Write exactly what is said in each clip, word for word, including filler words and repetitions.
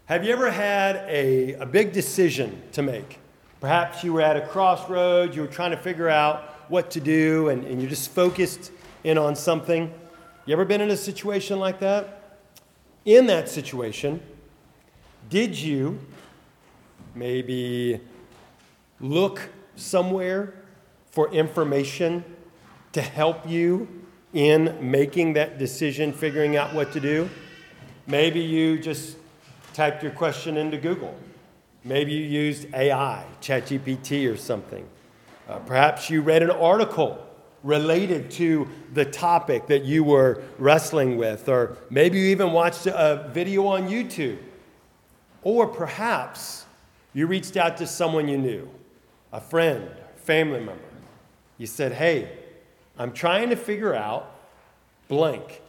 Have you ever had a, a big decision to make? Perhaps you were at a crossroads, you were trying to figure out what to do, and, and you're just focused in on something. You ever been in a situation like that? In that situation, did you maybe look somewhere for information to help you in making that decision, figuring out what to do? Maybe you just typed your question into Google. Maybe you used A I, ChatGPT or something. Uh, perhaps you read an article related to the topic that you were wrestling with, or maybe you even watched a video on YouTube. Or perhaps you reached out to someone you knew, a friend, family member. You said, hey, I'm trying to figure out blank.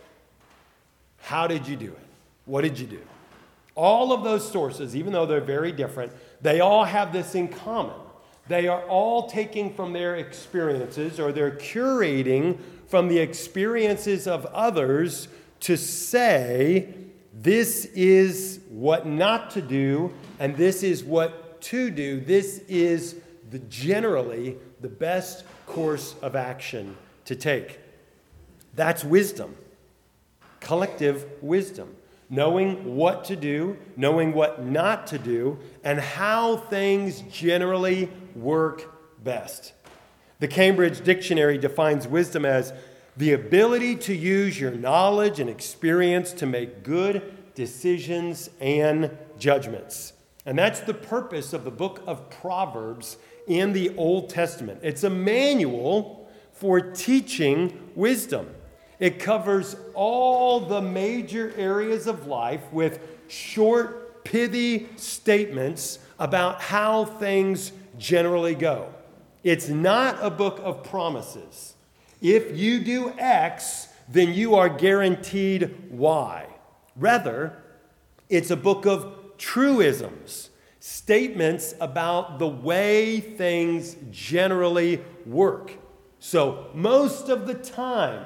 How did you do it? What did you do? All of those sources, even though they're very different, they all have this in common. They are all taking from their experiences, or they're curating from the experiences of others to say, this is what not to do, and this is what to do. This is the generally the best course of action to take. That's wisdom, collective wisdom. Knowing what to do, knowing what not to do, and how things generally work best. The Cambridge Dictionary defines wisdom as the ability to use your knowledge and experience to make good decisions and judgments. And that's the purpose of the book of Proverbs in the Old Testament. It's a manual for teaching wisdom. It covers all the major areas of life with short, pithy statements about how things generally go. It's not a book of promises. If you do X, then you are guaranteed Y. Rather, it's a book of truisms, statements about the way things generally work. So most of the time,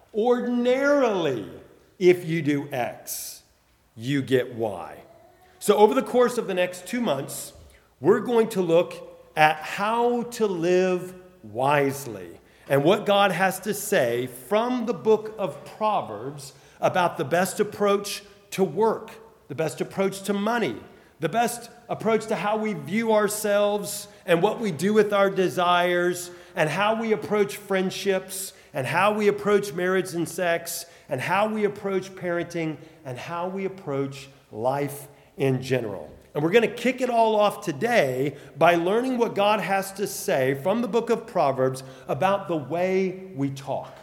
ordinarily, if you do X, you get Y. So over the course of the next two months, we're going to look at how to live wisely and what God has to say from the book of Proverbs about the best approach to work, the best approach to money, the best approach to how we view ourselves and what we do with our desires, and how we approach friendships, and how we approach marriage and sex, and how we approach parenting, and how we approach life in general. And we're going to kick it all off today by learning what God has to say from the book of Proverbs about the way we talk.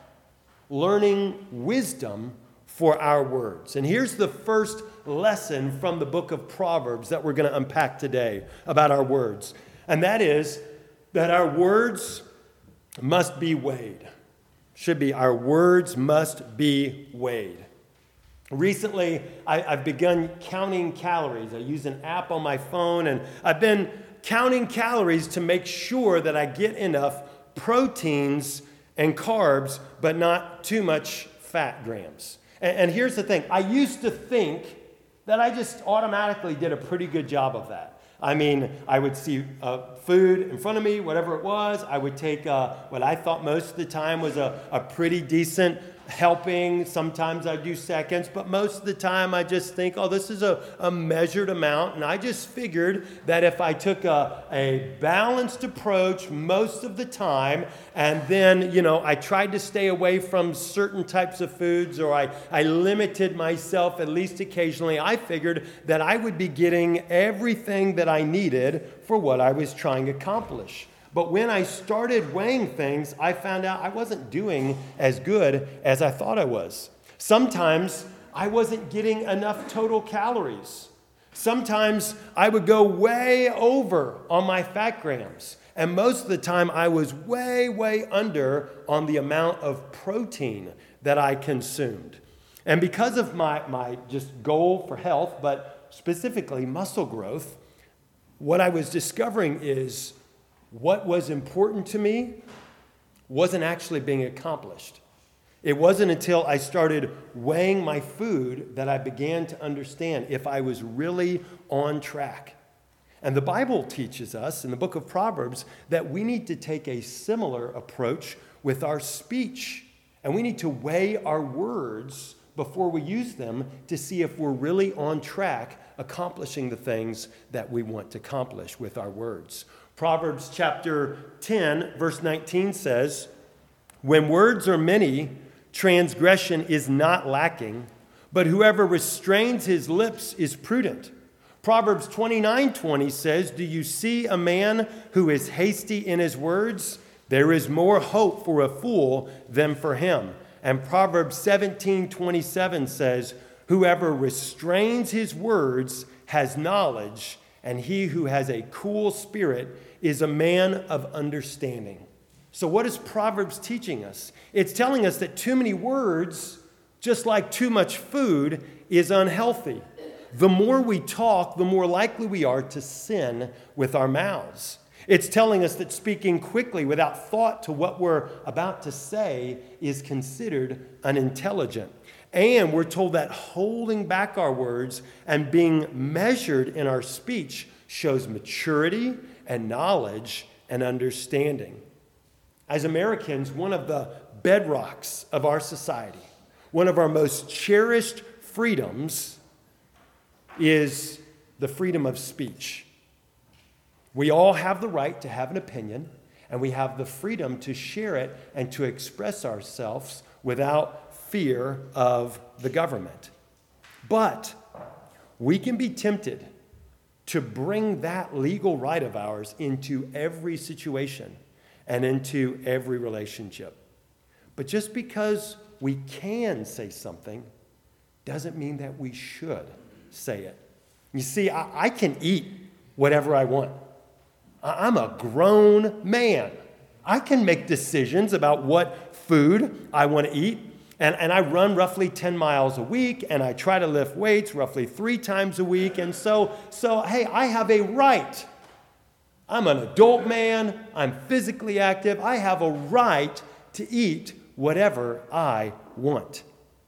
Learning wisdom for our words. And here's the first lesson from the book of Proverbs that we're going to unpack today about our words. And that is that our words must be weighed. Should be, our words must be weighed. Recently, I, I've begun counting calories. I use an app on my phone, and I've been counting calories to make sure that I get enough proteins and carbs, but not too much fat grams. And, and here's the thing. I used to think that I just automatically did a pretty good job of that. I mean, I would see uh, food in front of me, whatever it was. I would take uh, what I thought most of the time was a, a pretty decent helping. Sometimes I do seconds, but most of the time I just think, oh, this is a, a measured amount. And I just figured that if I took a, a balanced approach most of the time, and then, you know, I tried to stay away from certain types of foods, or I, I limited myself at least occasionally, I figured that I would be getting everything that I needed for what I was trying to accomplish. But when I started weighing things, I found out I wasn't doing as good as I thought I was. Sometimes I wasn't getting enough total calories. Sometimes I would go way over on my fat grams. And most of the time I was way, way under on the amount of protein that I consumed. And because of my, my just goal for health, but specifically muscle growth, what I was discovering is what was important to me wasn't actually being accomplished. It wasn't until I started weighing my food that I began to understand if I was really on track. And the Bible teaches us in the book of Proverbs that we need to take a similar approach with our speech. And we need to weigh our words before we use them to see if we're really on track accomplishing the things that we want to accomplish with our words. Proverbs chapter ten, verse nineteen says, "When words are many, transgression is not lacking, but whoever restrains his lips is prudent." Proverbs twenty-nine twenty says, "Do you see a man who is hasty in his words? There is more hope for a fool than for him." And Proverbs seventeen twenty-seven says, "Whoever restrains his words has knowledge, and he who has a cool spirit is a man of understanding." So what is Proverbs teaching us? It's telling us that too many words, just like too much food, is unhealthy. The more we talk, the more likely we are to sin with our mouths. It's telling us that speaking quickly without thought to what we're about to say is considered unintelligent. And we're told that holding back our words and being measured in our speech shows maturity and knowledge and understanding. As Americans, one of the bedrocks of our society, one of our most cherished freedoms is the freedom of speech. We all have the right to have an opinion, and we have the freedom to share it and to express ourselves without fear of the government. But we can be tempted to bring that legal right of ours into every situation and into every relationship. But just because we can say something doesn't mean that we should say it. You see, I, I can eat whatever I want. I, I'm a grown man. I can make decisions about what food I want to eat. And, and I run roughly ten miles a week, and I try to lift weights roughly three times a week. And so, so hey, I have a right. I'm an adult man. I'm physically active. I have a right to eat whatever I want.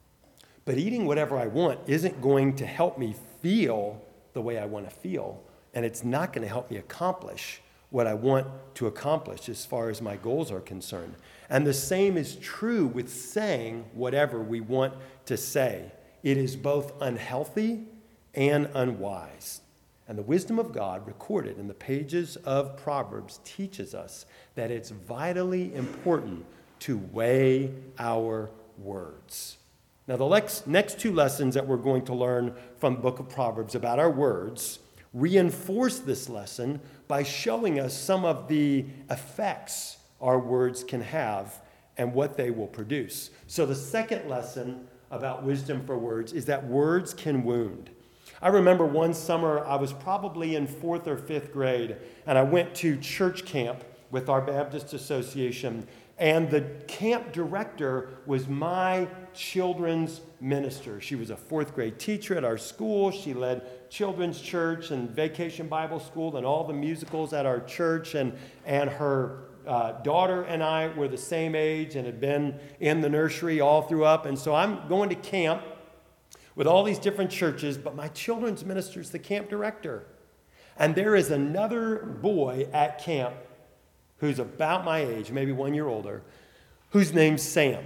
But eating whatever I want isn't going to help me feel the way I want to feel, and it's not going to help me accomplish what I want to accomplish as far as my goals are concerned. And the same is true with saying whatever we want to say. It is both unhealthy and unwise. And the wisdom of God recorded in the pages of Proverbs teaches us that it's vitally important to weigh our words. Now, the next two lessons that we're going to learn from the book of Proverbs about our words reinforce this lesson by showing us some of the effects our words can have and what they will produce. So the second lesson about wisdom for words is that words can wound. I remember one summer, I was probably in fourth or fifth grade, and I went to church camp with our Baptist Association, and the camp director was my children's minister. She was a fourth grade teacher at our school. She led children's church and vacation Bible school and all the musicals at our church, and, and her uh, daughter and I were the same age and had been in the nursery all through up. And so I'm going to camp with all these different churches, but my children's minister is the camp director. And there is another boy at camp who's about my age, maybe one year older, whose name's Sam.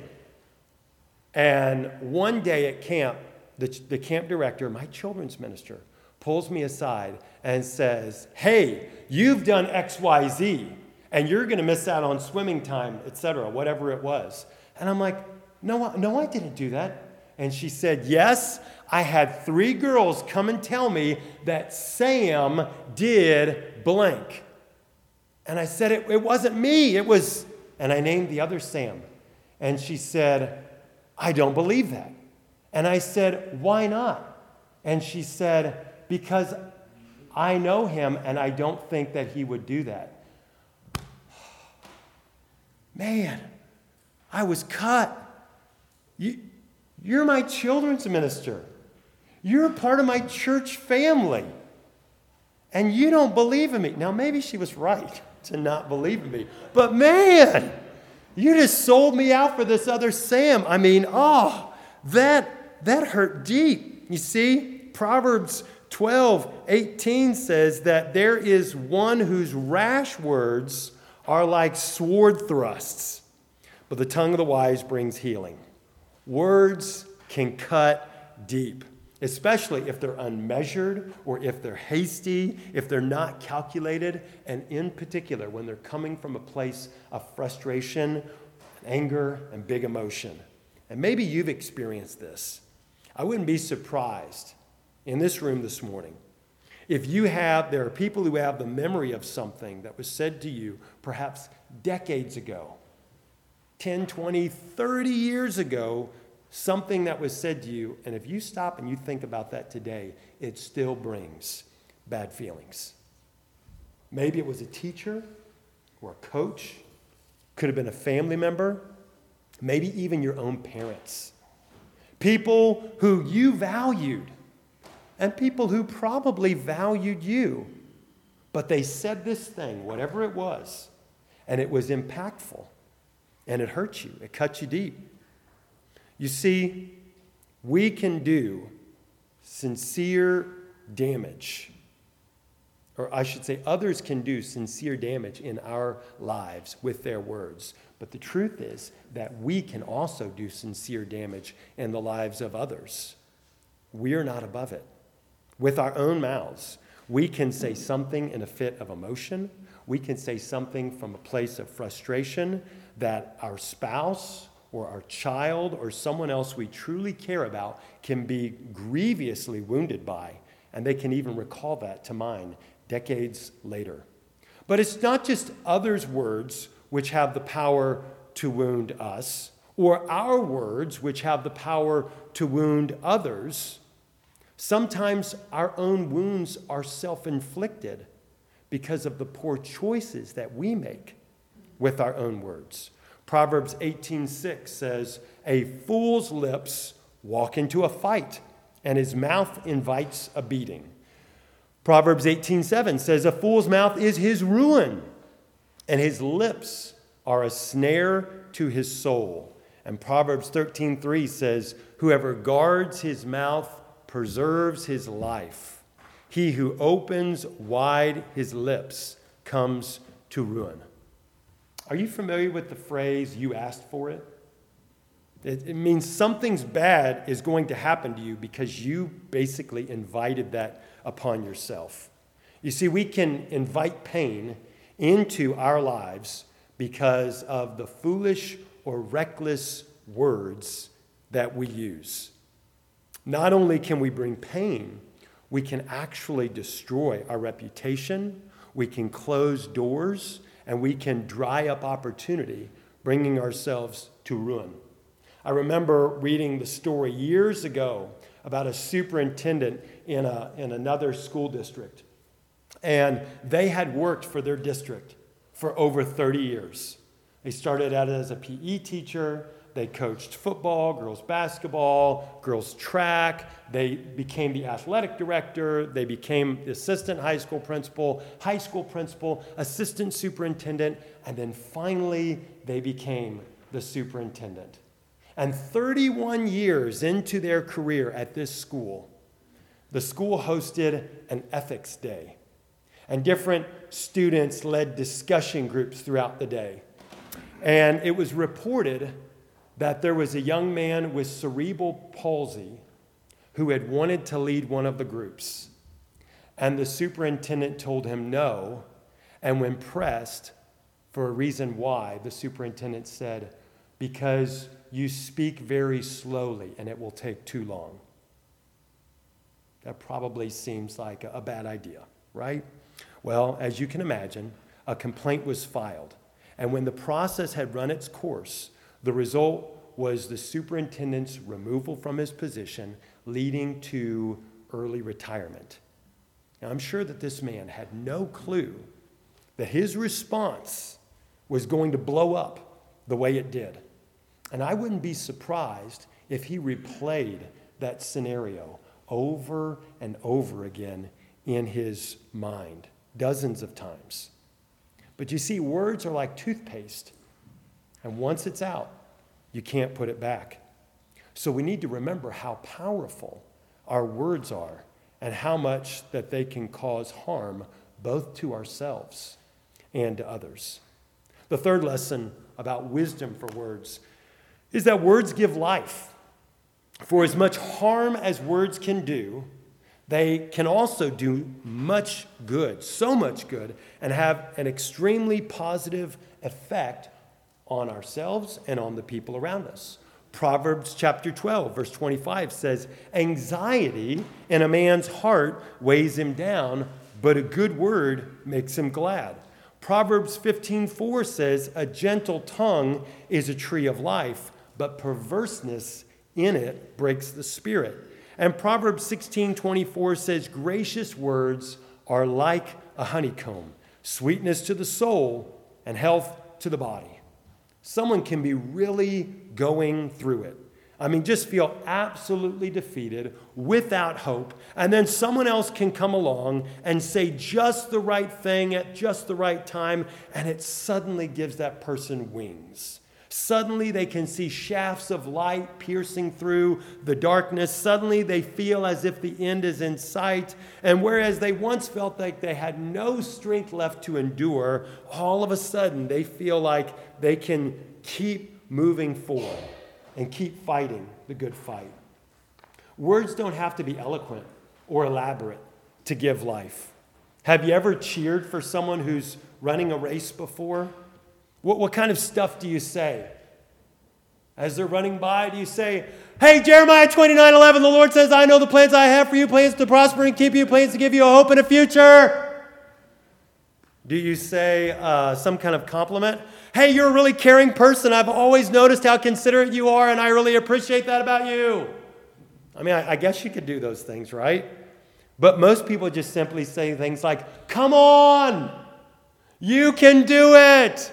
And one day at camp, the, the camp director, my children's minister, pulls me aside and says, "Hey, you've done X Y Z, and you're going to miss out on swimming time, et cetera, whatever it was." And I'm like, no, no, I didn't do that. And she said, "Yes, I had three girls come and tell me that Sam did blank." And I said, it, it wasn't me, it was, and I named the other Sam. And she said, "I don't believe that." And I said, "Why not?" And she said, "Because I know him and I don't think that he would do that." Man, I was cut. You, you're my children's minister. You're a part of my church family. And you don't believe in me. Now, maybe she was right to not believe in me. But man, You just sold me out for this other Sam. I mean, oh, that, that hurt deep. You see, Proverbs twelve eighteen says that there is one whose rash words are like sword thrusts, but the tongue of the wise brings healing. Words can cut deep, especially if they're unmeasured or if they're hasty, if they're not calculated, and in particular, when they're coming from a place of frustration, anger, and big emotion. And maybe you've experienced this. I wouldn't be surprised in this room this morning if you have, there are people who have the memory of something that was said to you perhaps decades ago, ten, twenty, thirty years ago, something that was said to you, and if you stop and you think about that today, it still brings bad feelings. Maybe it was a teacher or a coach, could have been a family member, maybe even your own parents. People who you valued, and people who probably valued you, but they said this thing, whatever it was, and it was impactful, and it hurt you, it cut you deep. You see, we can do sincere damage, or I should say others can do sincere damage in our lives with their words. But the truth is that we can also do sincere damage in the lives of others. We are not above it. With our own mouths, we can say something in a fit of emotion. We can say something from a place of frustration that our spouse or our child or someone else we truly care about can be grievously wounded by, and they can even recall that to mind decades later. But it's not just others' words which have the power to wound us, or our words which have the power to wound others. Sometimes our own wounds are self-inflicted because of the poor choices that we make with our own words. Proverbs eighteen six says, "A fool's lips walk into a fight, and his mouth invites a beating." Proverbs eighteen seven says, "A fool's mouth is his ruin, and his lips are a snare to his soul." And Proverbs thirteen three says, "Whoever guards his mouth preserves his life. He who opens wide his lips comes to ruin." Are you familiar with the phrase, "you asked for it"? It, it means something's bad is going to happen to you because you basically invited that upon yourself. You see, we can invite pain into our lives because of the foolish or reckless words that we use. Not only can we bring pain, we can actually destroy our reputation, we can close doors, and we can dry up opportunity, bringing ourselves to ruin. I remember reading the story years ago about a superintendent in, a, in another school district. And they had worked for their district for over thirty years. They started out as a P E teacher. They coached football, girls basketball, girls track. They became the athletic director. They became the assistant high school principal, high school principal, assistant superintendent, and then finally they became the superintendent. And thirty-one years into their career at this school, the school hosted an ethics day. And different students led discussion groups throughout the day. And it was reported that there was a young man with cerebral palsy who had wanted to lead one of the groups. And the superintendent told him no. And when pressed for a reason why, the superintendent said, "Because you speak very slowly and it will take too long." That probably seems like a bad idea, right? Well, as you can imagine, a complaint was filed. And when the process had run its course, the result was the superintendent's removal from his position, leading to early retirement. Now, I'm sure that this man had no clue that his response was going to blow up the way it did. And I wouldn't be surprised if he replayed that scenario over and over again in his mind, dozens of times. But you see, words are like toothpaste. And once it's out, you can't put it back. So we need to remember how powerful our words are and how much that they can cause harm both to ourselves and to others. The third lesson about wisdom for words is that words give life. For as much harm as words can do, they can also do much good, so much good, and have an extremely positive effect on ourselves and on the people around us. Proverbs chapter twelve, verse twenty-five says, "Anxiety in a man's heart weighs him down, but a good word makes him glad." Proverbs fifteen four says, "A gentle tongue is a tree of life, but perverseness in it breaks the spirit." And Proverbs sixteen twenty-four says, "Gracious words are like a honeycomb, sweetness to the soul and health to the body." Someone can be really going through it. I mean, just feel absolutely defeated, without hope, and then someone else can come along and say just the right thing at just the right time, and it suddenly gives that person wings. Suddenly they can see shafts of light piercing through the darkness. Suddenly they feel as if the end is in sight. And whereas they once felt like they had no strength left to endure, all of a sudden they feel like they can keep moving forward and keep fighting the good fight. Words don't have to be eloquent or elaborate to give life. Have you ever cheered for someone who's running a race before? What, what kind of stuff do you say? As they're running by, do you say, "Hey, Jeremiah twenty-nine eleven, the Lord says, I know the plans I have for you, plans to prosper and keep you, plans to give you a hope and a future"? Do you say uh, some kind of compliment? "Hey, you're a really caring person. I've always noticed how considerate you are, and I really appreciate that about you." I mean, I, I guess you could do those things, right? But most people just simply say things like, "Come on, you can do it.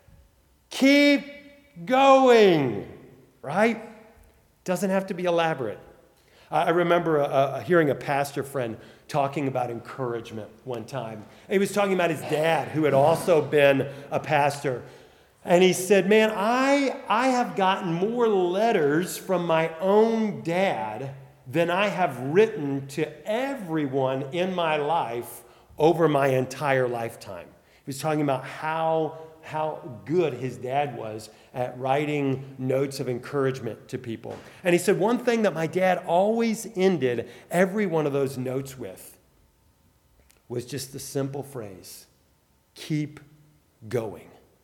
Keep going," right? Doesn't have to be elaborate. I remember uh, uh, hearing a pastor friend talking about encouragement one time. He was talking about his dad, who had also been a pastor. And he said, "Man, I, I have gotten more letters from my own dad than I have written to everyone in my life over my entire lifetime." He was talking about how how good his dad was at writing notes of encouragement to people. And he said, "One thing that my dad always ended every one of those notes with was just the simple phrase, 'Keep going.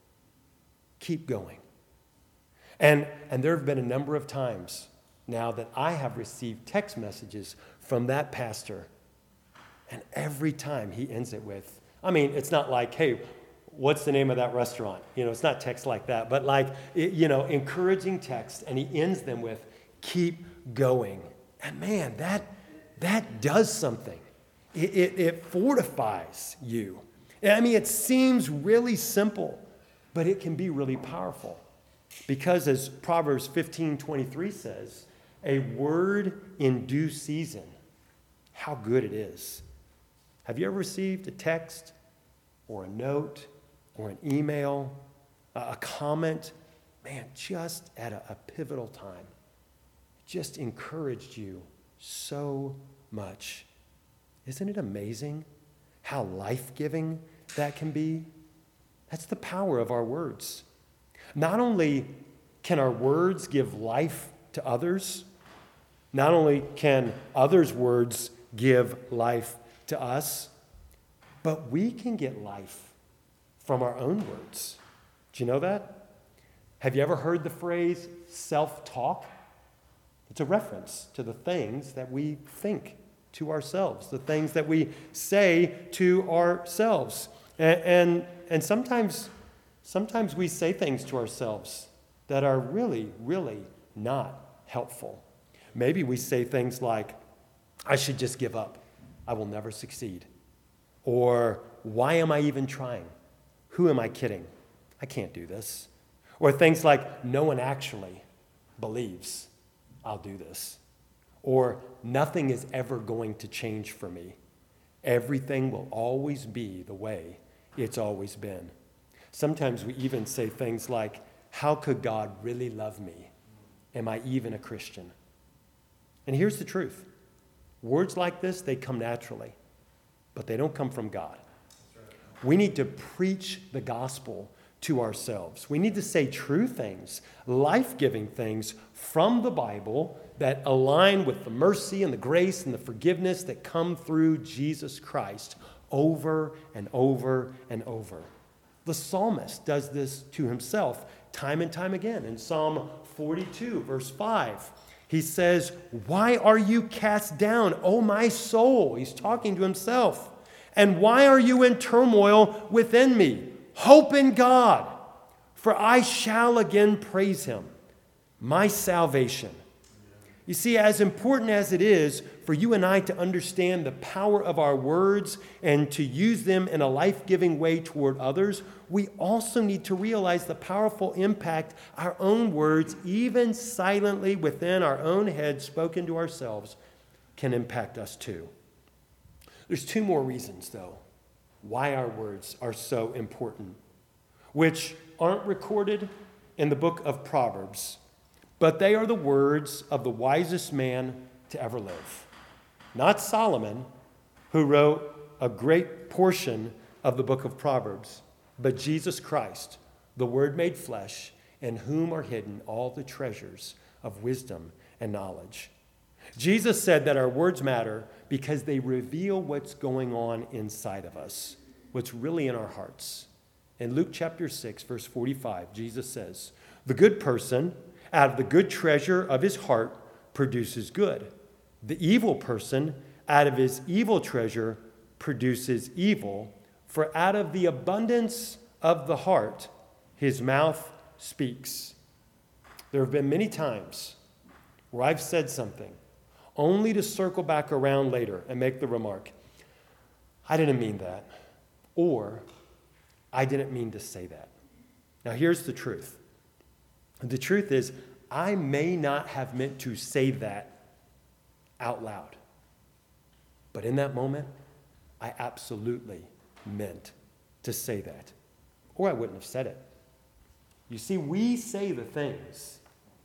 Keep going.'" And, and there have been a number of times now that I have received text messages from that pastor. And every time he ends it with, I mean, it's not like, "Hey, what's the name of that restaurant?" You know, it's not text like that, but like, you know, encouraging text. And he ends them with, "Keep going." And man, that, that does something. It, it, it fortifies you. I mean, it seems really simple, but it can be really powerful. Because as Proverbs fifteen twenty-three says, "A word in due season, how good it is." Have you ever received a text or a note or an email, a comment, man, just at a, a pivotal time, just encouraged you so much? Isn't it amazing how life-giving that can be? That's the power of our words. Not only can our words give life to others, not only can others' words give life to us, but we can get life from our own words. Do you know that? Have you ever heard the phrase self-talk? It's a reference to the things that we think to ourselves, the things that we say to ourselves. And, and, and sometimes, sometimes we say things to ourselves that are really, really not helpful. Maybe we say things like, "I should just give up. I will never succeed." Or, "Why am I even trying? Who am I kidding? I can't do this." Or things like, "No one actually believes I'll do this." Or, "Nothing is ever going to change for me. Everything will always be the way it's always been." Sometimes we even say things like, how could God really love me? Am I even a Christian? And here's the truth. Words like this, they come naturally, but they don't come from God. We need to preach the gospel to ourselves. We need to say true things, life-giving things from the Bible that align with the mercy and the grace and the forgiveness that come through Jesus Christ over and over and over. The psalmist does this to himself time and time again. In Psalm forty-two, verse five, he says, "Why are you cast down, O my soul?" He's talking to himself. "And why are you in turmoil within me? Hope in God, for I shall again praise him, my salvation." You see, as important as it is for you and I to understand the power of our words and to use them in a life-giving way toward others, we also need to realize the powerful impact our own words, even silently within our own heads, spoken to ourselves, can impact us too. There's two more reasons, though, why our words are so important, which aren't recorded in the book of Proverbs, but they are the words of the wisest man to ever live. Not Solomon, who wrote a great portion of the book of Proverbs, but Jesus Christ, the Word made flesh, in whom are hidden all the treasures of wisdom and knowledge. Jesus said that our words matter because they reveal what's going on inside of us, what's really in our hearts. In Luke chapter six, verse forty-five, Jesus says, "The good person, out of the good treasure of his heart, produces good. The evil person, out of his evil treasure, produces evil. For out of the abundance of the heart, his mouth speaks." There have been many times where I've said something only to circle back around later and make the remark, "I didn't mean that," or "I didn't mean to say that." Now here's the truth. The truth is, I may not have meant to say that out loud. But in that moment, I absolutely meant to say that, or I wouldn't have said it. You see, we say the things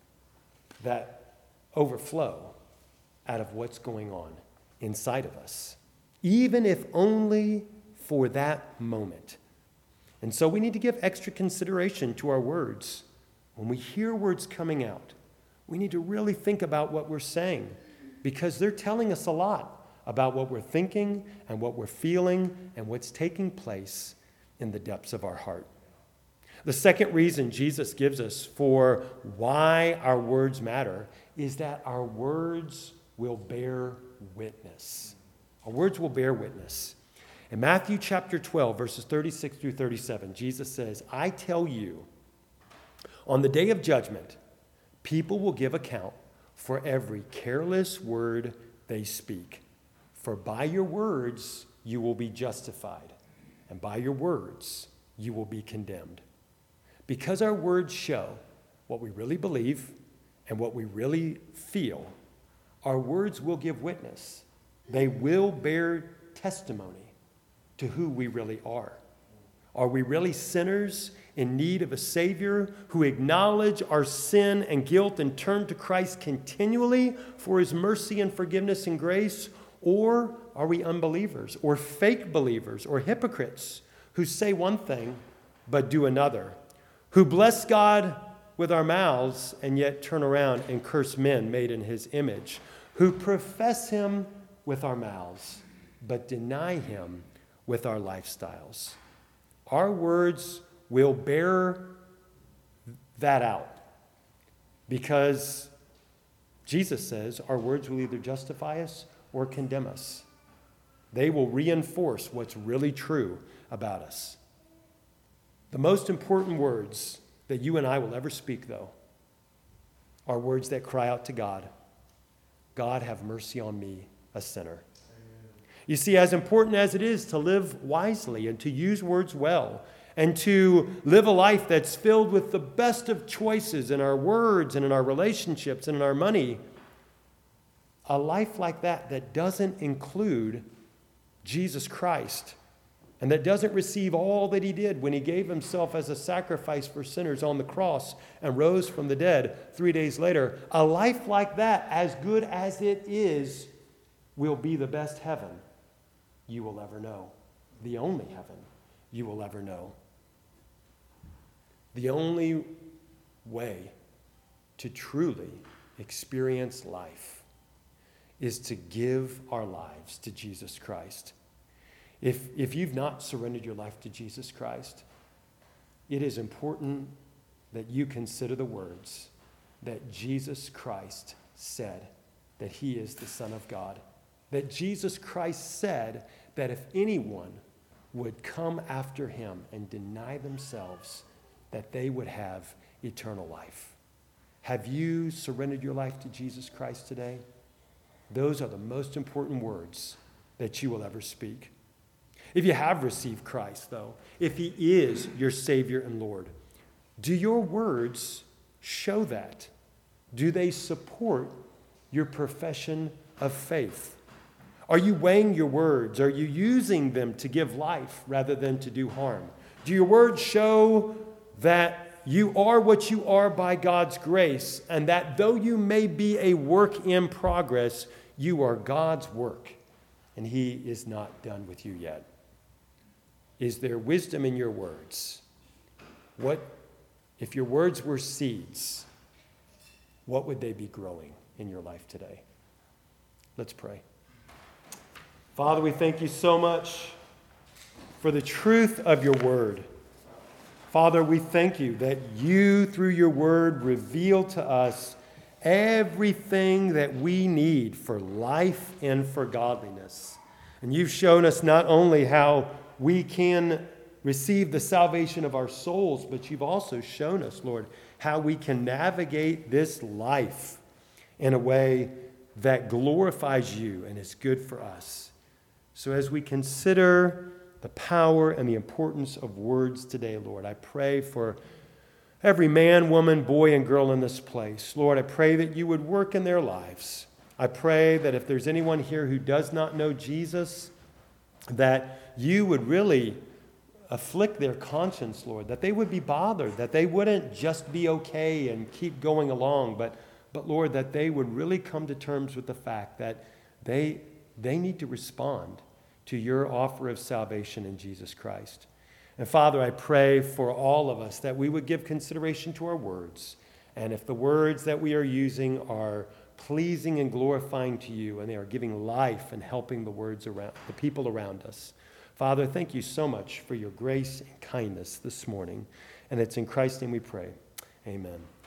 that overflow out of what's going on inside of us, even if only for that moment. And so we need to give extra consideration to our words. When we hear words coming out, we need to really think about what we're saying, because they're telling us a lot about what we're thinking and what we're feeling and what's taking place in the depths of our heart. The second reason Jesus gives us for why our words matter is that our words will bear witness. Our words will bear witness. In Matthew chapter twelve, verses thirty-six through thirty-seven, Jesus says, "I tell you, on the day of judgment, people will give account for every careless word they speak. For by your words you will be justified, and by your words you will be condemned." Because our words show what we really believe and what we really feel, our words will give witness. They will bear testimony to who we really are. Are we really sinners in need of a Savior who acknowledge our sin and guilt and turn to Christ continually for his mercy and forgiveness and grace? Or are we unbelievers or fake believers or hypocrites who say one thing but do another, who bless God with our mouths and yet turn around and curse men made in his image, who profess him with our mouths but deny him with our lifestyles? Our words will bear that out, because Jesus says our words will either justify us or condemn us. They will reinforce what's really true about us. The most important words that you and I will ever speak, though, are words that cry out to God, "God, have mercy on me, a sinner." You see, as important as it is to live wisely and to use words well and to live a life that's filled with the best of choices in our words and in our relationships and in our money, a life like that that doesn't include Jesus Christ and that doesn't receive all that he did when he gave himself as a sacrifice for sinners on the cross and rose from the dead three days later, a life like that, as good as it is, will be the best heaven you will ever know. The only heaven you will ever know. The only way to truly experience life is to give our lives to Jesus Christ. If, if you've not surrendered your life to Jesus Christ, it is important that you consider the words that Jesus Christ said that he is the Son of God. That Jesus Christ said that if anyone would come after him and deny themselves, that they would have eternal life. Have you surrendered your life to Jesus Christ today? Those are the most important words that you will ever speak. If you have received Christ, though, if he is your Savior and Lord, do your words show that? Do they support your profession of faith? Are you weighing your words? Are you using them to give life rather than to do harm? Do your words show that you are what you are by God's grace, and that though you may be a work in progress, you are God's work, and he is not done with you yet? Is there wisdom in your words? What, if your words were seeds, what would they be growing in your life today? Let's pray. Father, we thank you so much for the truth of your word. Father, we thank you that you, through your word, reveal to us everything that we need for life and for godliness. And you've shown us not only how we can receive the salvation of our souls, but you've also shown us, Lord, how we can navigate this life in a way that glorifies you and is good for us. So as we consider the power and the importance of words today, Lord, I pray for every man, woman, boy, and girl in this place. Lord, I pray that you would work in their lives. I pray that if there's anyone here who does not know Jesus, that you would really afflict their conscience, Lord, that they would be bothered, that they wouldn't just be okay and keep going along, but, but Lord, that they would really come to terms with the fact that they, they need to respond to your offer of salvation in Jesus Christ. And Father, I pray for all of us that we would give consideration to our words. And if the words that we are using are pleasing and glorifying to you, and they are giving life and helping the words around the people around us, Father, thank you so much for your grace and kindness this morning. And it's in Christ's name we pray. Amen.